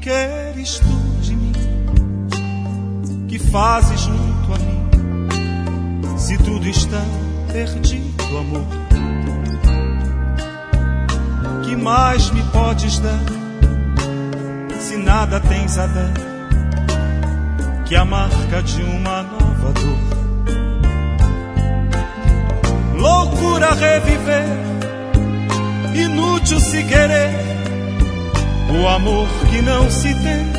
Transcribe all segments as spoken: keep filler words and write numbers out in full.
queres tu de mim? Que fazes junto a mim? Se tudo está perdido, amor, que mais me podes dar? Se nada tens a dar, que a marca de uma nova dor. Loucura reviver, inútil se querer o amor que não se tem.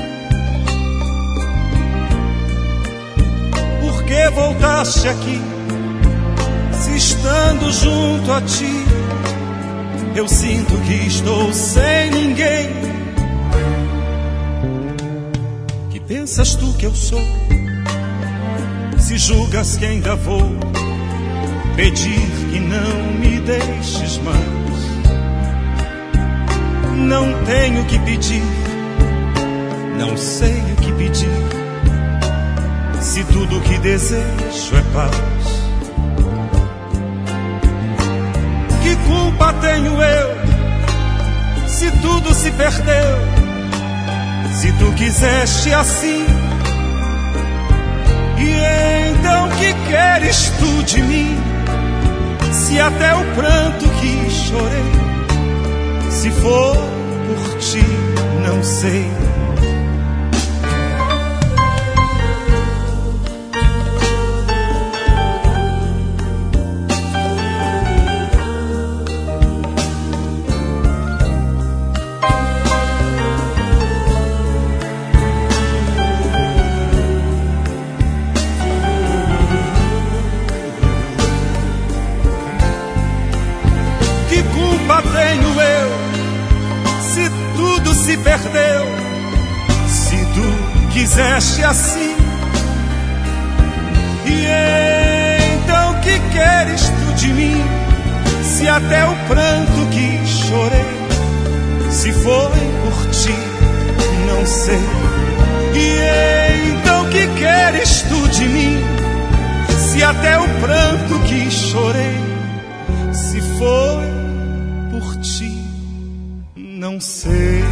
Por que voltaste aqui, se estando junto a ti eu sinto que estou sem ninguém? Que pensas tu que eu sou, se julgas que ainda vou pedir que não me deixes mais? Não tenho que pedir, não sei o que pedir, se tudo o que desejo é paz. Que culpa tenho eu, se tudo se perdeu, se tu quiseste assim? E então que queres tu de mim, se até o pranto que chorei, se for por ti, não sei. Que culpa tenho eu, se tudo se perdeu, se tu quiseste assim? E então que queres tu de mim, se até o pranto que chorei, se foi por ti, não sei. E então que queres tu de mim, se até o pranto que chorei, se foi por ti, não sei.